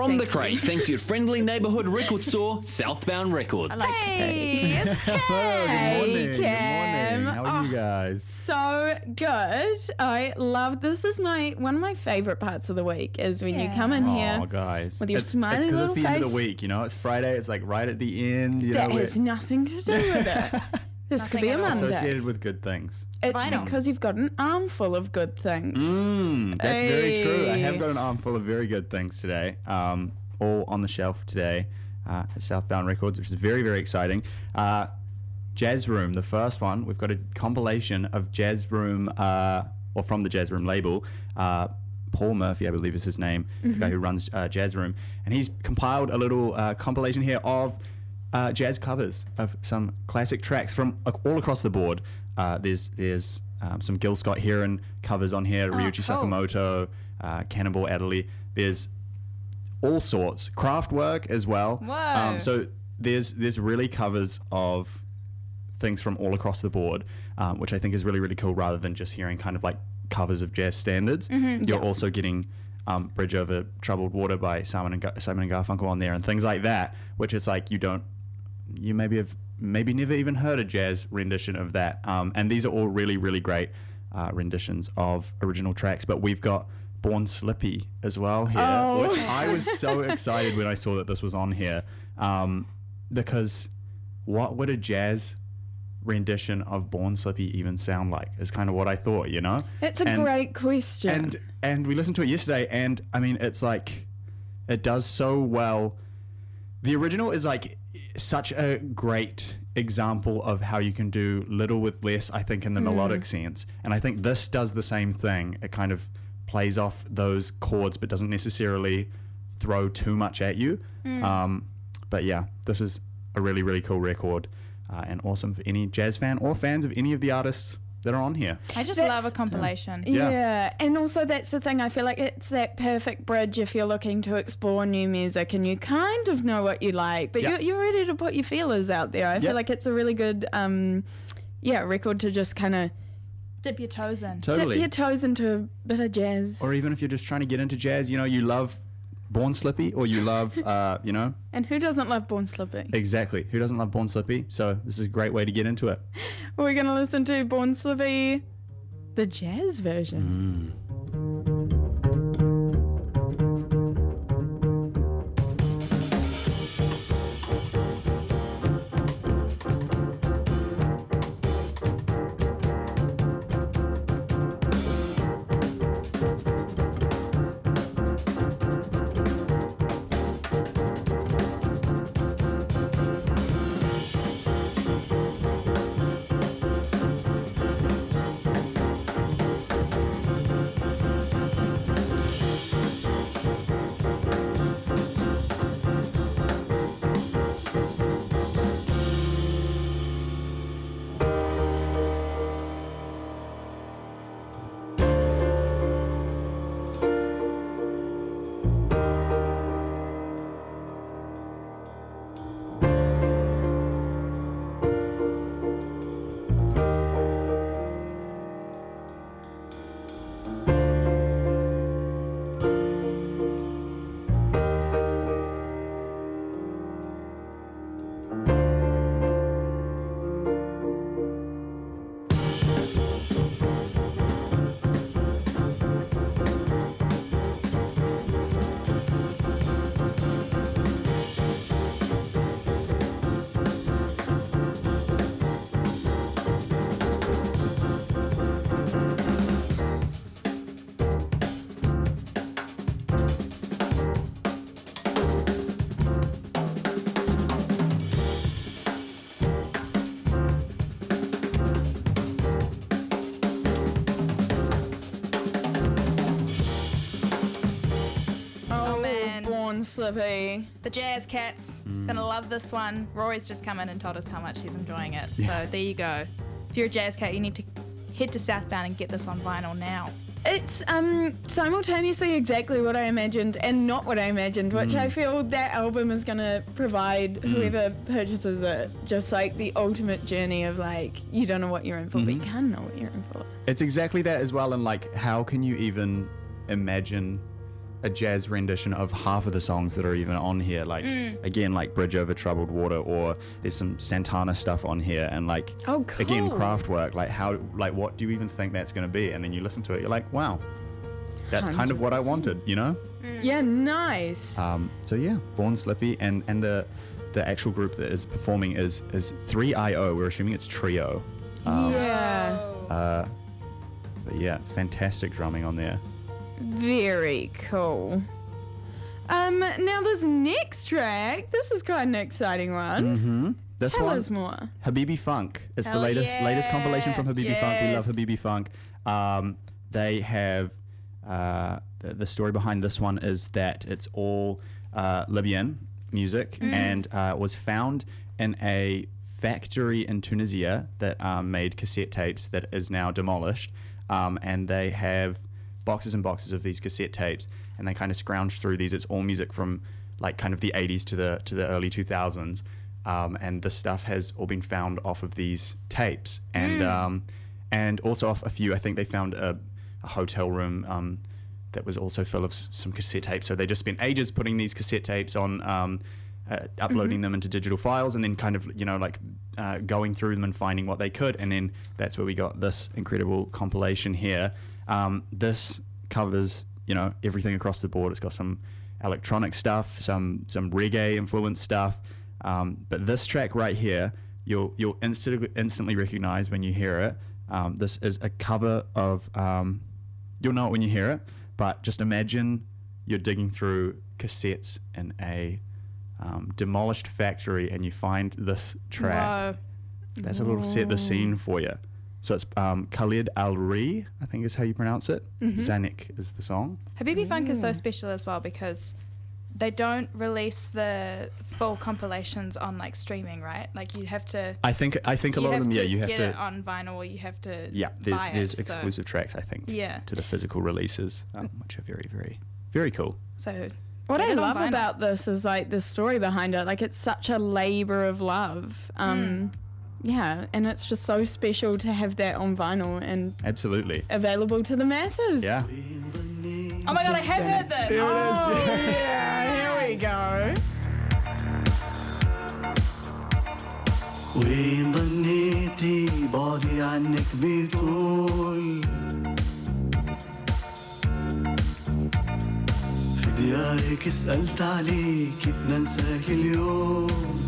From the Thank crate, you. thanks to your friendly neighbourhood record store, Southbound Records. I like Hey, it's Kay. Hello, good morning. Cam. Good morning. How are you Oh, guys? So good. I love this. Is one of my favorite parts of the week is when you come in here. Oh, guys. with your it's smiley because it's little the end of the face. week, you know? It's Friday. It's like right at the end. You That know, has nothing to do with it. This could Nothing be a at all. Monday. associated with good things. It's Vinyl. because you've got an armful of good things. That's very true. I have Hey. got an armful of very good things today, all on the shelf today at Southbound Records, which is very, very exciting. Jazz Room, the first one. We've got a compilation of Jazz Room, or from the Jazz Room label. Paul Murphy, I believe is his name, the guy who runs Jazz Room. And he's compiled a little compilation here of jazz covers of some classic tracks from all across the board. There's some Gil Scott-Heron covers on here, Ryuichi cool. Sakamoto, Cannonball Adderley. There's all sorts, Kraftwerk as well. Whoa. So there's really covers of things from all across the board, which I think is really, really cool, rather than just hearing kind of like covers of jazz standards. You're also getting Bridge Over Troubled Water by Simon and Garfunkel on there and things like that, which is like you maybe never even heard a jazz rendition of that. And these are all really, really great renditions of original tracks. But we've got Born Slippy as well here, which I was so excited when I saw that this was on here, because what would a jazz rendition of Born Slippy even sound like is kind of what I thought, you know? It's a great question. And we listened to it yesterday, and I mean, it's like, it does so well. The original is like such a great example of how you can do little with less, I think, in the melodic sense. And I think this does the same thing. It kind of plays off those chords, but doesn't necessarily throw too much at you. But yeah, this is a really, really cool record, and awesome for any jazz fan or fans of any of the artists that are on here. I just That's- love a compilation. Yeah, and also that's the thing. I feel like it's that perfect bridge if you're looking to explore new music and you kind of know what you like, but Yeah. you're ready to put your feelers out there. I Yeah. feel like it's a really good, record to just kind of Dip your toes in. dip Totally. your toes into a bit of jazz. Or even if you're just trying to get into jazz, you know, you love Born Slippy, or you love, you know, And who doesn't love Born Slippy? exactly. Who doesn't love Born Slippy? So this is a great way to get into it. We're going to listen to Born Slippy, the jazz version. Born Slippy. The Jazz Cats. Mm. Gonna love this one. Rory's just come in and told us how much he's enjoying it. So there you go. If you're a Jazz Cat, you need to head to Southbound and get this on vinyl now. It's simultaneously exactly what I imagined and not what I imagined, which I feel that album is going to provide whoever purchases it just like the ultimate journey of like, you don't know what you're in for, but you can know what you're in for. It's exactly that as well. And like, how can you even imagine a jazz rendition of half of the songs that are even on here. Like again, like Bridge Over Troubled Water, or there's some Santana stuff on here, and like Oh, cool. again, Kraftwerk. Like what do you even think that's going to be? And then you listen to it, you're like, wow, that's kind of what I wanted, you know? Yeah, nice. So yeah, Born Slippy, and the actual group that is performing is 3IO. We're assuming it's trio. Yeah. But yeah, fantastic drumming on there. Very cool. Now this next track, this is quite an exciting one. This Tell one, us more. Habibi Funk. It's the Hell latest compilation from Habibi Funk. We love Yes. Habibi Funk. They have the story behind this one is that it's all Libyan music and was found in a factory in Tunisia that made cassette tapes that is now demolished. And they have boxes and boxes of these cassette tapes, and they kind of scrounge through these. It's all music from like kind of the 80s to the early 2000s. And the stuff has all been found off of these tapes, and also off a few. I think they found a hotel room that was also full of some cassette tapes. So they just spent ages putting these cassette tapes on, uploading them into digital files, and then kind of going through them and finding what they could. And then that's where we got this incredible compilation here. This covers everything across the board. It's got some electronic stuff, some reggae influenced stuff. But this track right here, you'll instantly recognize when you hear it. This is a cover of, you'll know it when you hear it, but just imagine you're digging through cassettes in a demolished factory and you find this track. Whoa. That's a little set the scene for you. So it's Khalid Al-Ri, I think is how you pronounce it. Zanik is the song. Habibi Funk is so special as well because they don't release the full compilations on like streaming, right? Like you have to. I think a lot of them, you have get to it on vinyl, or you have to. Yeah, there's buy it, exclusive tracks, I think, Yeah. to the physical releases, which are very, very, very cool. So. What get I it on love vinyl. about this is like the story behind it. Like it's such a labor of love. Yeah, and it's just so special to have that on vinyl and Absolutely. available to the masses. Yeah. Oh my god, I have heard this. Oh, yeah, here we go. وين ظنيتي بعدي عنك بطول في ديارك سألت عليك كيف ننساك اليوم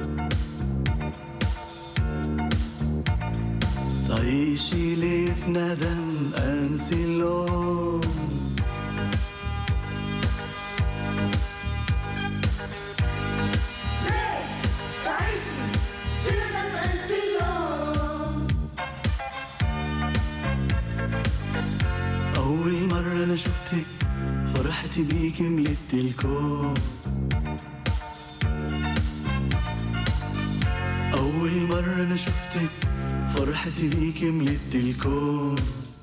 تعيشي لي في ندم أنسي اللوم أول مرة أنا شفتك فرحت بيك ملت الكون أول مرة أنا شفتك فرحت بيك ملت الكون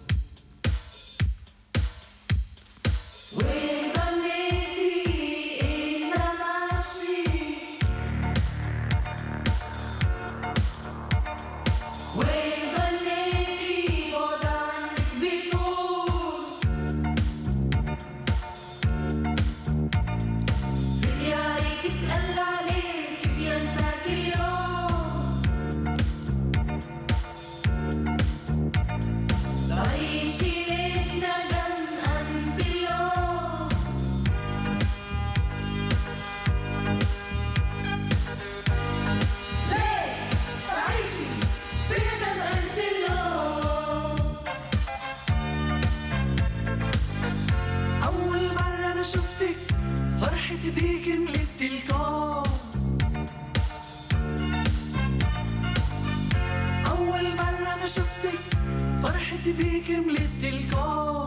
بيك ملت الكون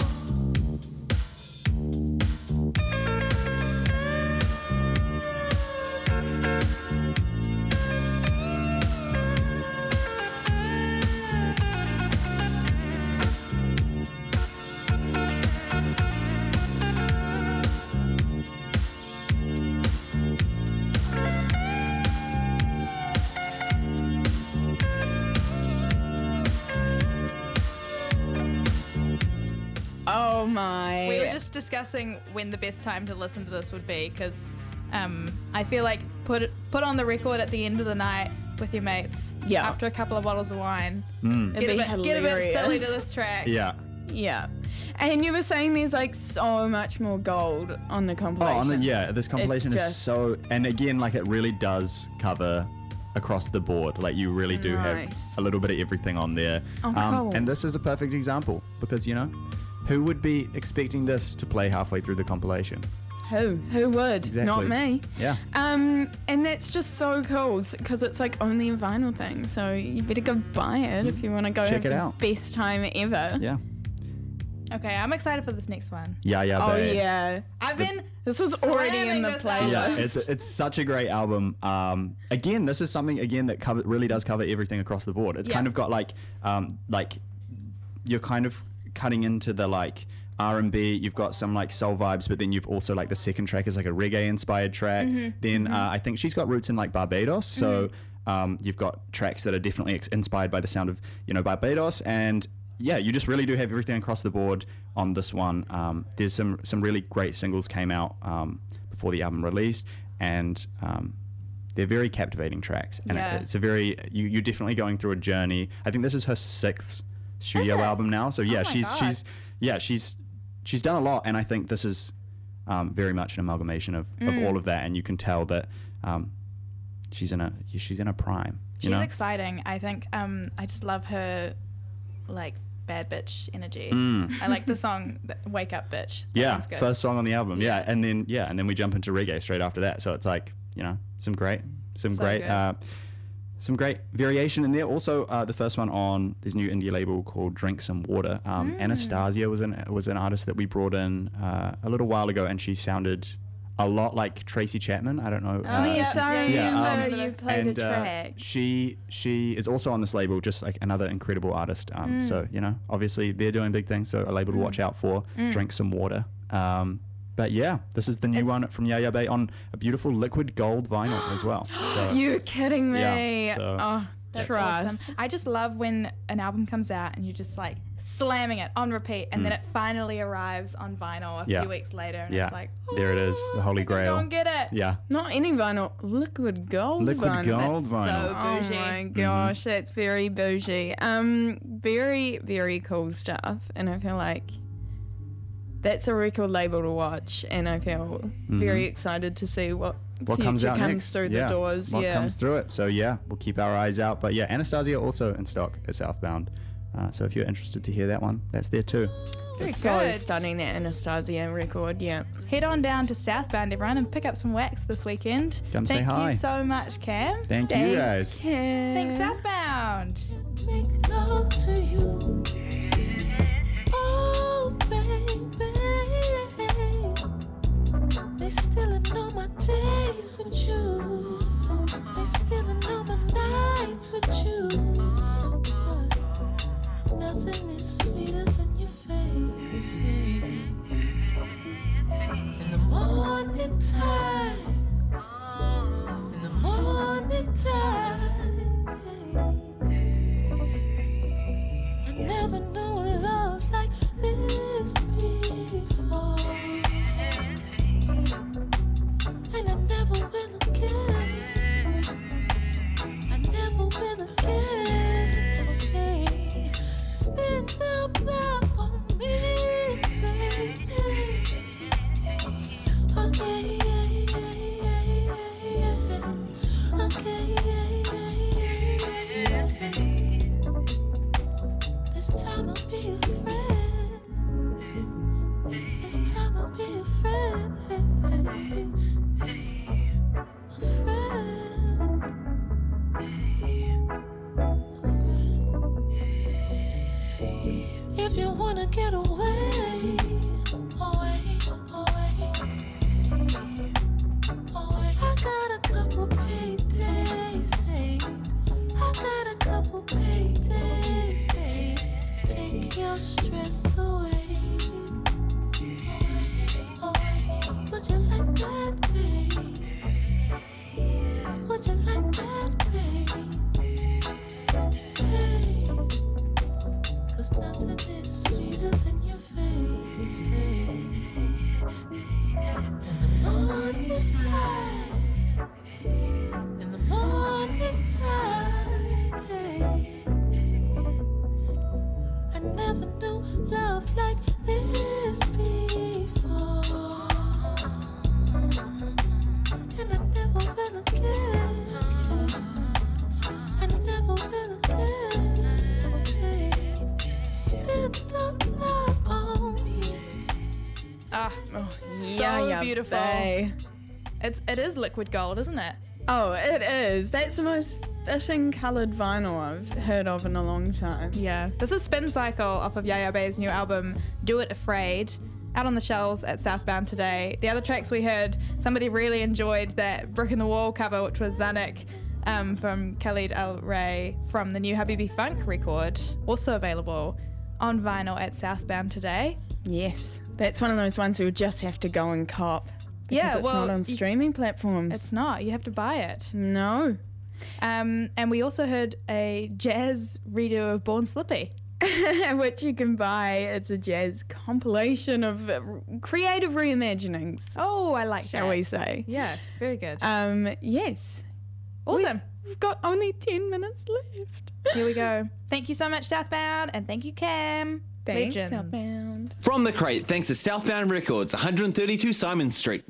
Oh my. We were just discussing when the best time to listen to this would be, because I feel like put on the record at the end of the night with your mates. Yeah. After a couple of bottles of wine. It'd Get be a bit hilarious. silly to this track. Yeah. Yeah. And you were saying there's like so much more gold on the Oh, compilation. this compilation is just- so, and again, like it really does cover across the board. Like you really do Nice. have a little bit of everything on there. Oh, cool. And this is a perfect example because, you know, who would be expecting this to play halfway through the compilation? Who would? Exactly. Not me. Yeah. And that's just so cool because it's like only a vinyl thing. So you better go buy it if you want to go Check have it the out. best time ever. Yeah. Okay, I'm excited for this next one. Yeah, Oh babe. yeah. I've been This was already in slamming the this playlist. album. Yeah, it's such a great album. Again, this is something that really does cover everything across the board. It's Yeah. kind of got like you're kind of cutting into the like R&B. You've got some like soul vibes, but then you've also like the second track is like a reggae inspired track. Then I think she's got roots in like Barbados, so you've got tracks that are definitely inspired by the sound of Barbados, and yeah, you just really do have everything across the board on this one. There's some really great singles came out before the album released, and they're very captivating tracks. And Yeah. it's a very you're definitely going through a journey. I think this is her 6th studio album now. So yeah, Oh my God. she's done a lot, and I think this is very much an amalgamation of all of that, and you can tell that she's in a prime. You She's know? exciting. I think I just love her like bad bitch energy. I like the song Wake Up Bitch. That Yeah, one's good. first song on the album. Yeah, and then we jump into reggae straight after that. So it's like, some great variation in there. Also, the first one on this new indie label called Drink Some Water. Anastasia was an artist that we brought in a little while ago, and she sounded a lot like Tracy Chapman. I don't know. Oh yes, I yeah, remember you played a and track. she is also on this label, just like another incredible artist. So obviously they're doing big things, so a label to watch out for. Drink Some Water. But yeah, this is the new one from Yaya Bay on a beautiful liquid gold vinyl as well. So, You're kidding me. Yeah, so- Oh, That's trust. awesome. I just love when an album comes out and you're just like slamming it on repeat, and then it finally arrives on vinyl a Yeah. few weeks later, and Yeah. it's like, There it is, the holy I can grail. Go and get it. yeah. Not any vinyl, liquid gold Liquid vinyl. gold That's vinyl. so Oh bougie. my gosh, that's very bougie. Very, very cool stuff. And I feel like that's a record label to watch, and I feel very excited to see what Comes future out comes next? through Yeah, the doors. What Yeah. comes through it? So yeah, we'll keep our eyes out. But yeah, Anastasia also in stock at Southbound. So if you're interested to hear that one, that's there too. Very So good. stunning, that Anastasia record, yeah. Head on down to Southbound, everyone, and pick up some wax this weekend. Come say Thank hi. you so much, Cam. Thank you guys. Thanks, Southbound. Make love to you. Oh, baby. They still know my days with you. They still know my nights with you. But nothing is sweeter than your face. In the morning time. In the morning time. I never knew a love like this before, and I never will again. I never will again. Spin the block on me, baby. Okay, this time I'll be a friend. This time I'll be a friend. beautiful. they? It is liquid gold, isn't it? Oh, it is. That's the most fitting coloured vinyl I've heard of in a long time. Yeah. This is Spin Cycle off of Yaya Bay's new album, Do It Afraid, out on the shelves at Southbound today. The other tracks we heard, somebody really enjoyed that Brick in the Wall cover, which was Zanuck from Khalid Al Ray from the new Habibi Funk record, also available on vinyl at Southbound today. Yes, that's one of those ones we would just have to go and cop. Because Yeah, it's well, not on streaming platforms. It's not. You have to buy it. No. And we also heard a jazz redo of Born Slippy. Which you can buy. It's a jazz compilation of creative reimaginings, Oh, I like shall that. we say. Yeah, very good. Yes. Awesome. We've got only 10 minutes left. Here we go. Thank you so much, Southbound, and thank you, Cam. Thanks, Legends. Southbound. From the crate, thanks to Southbound Records, 132 Simon Street.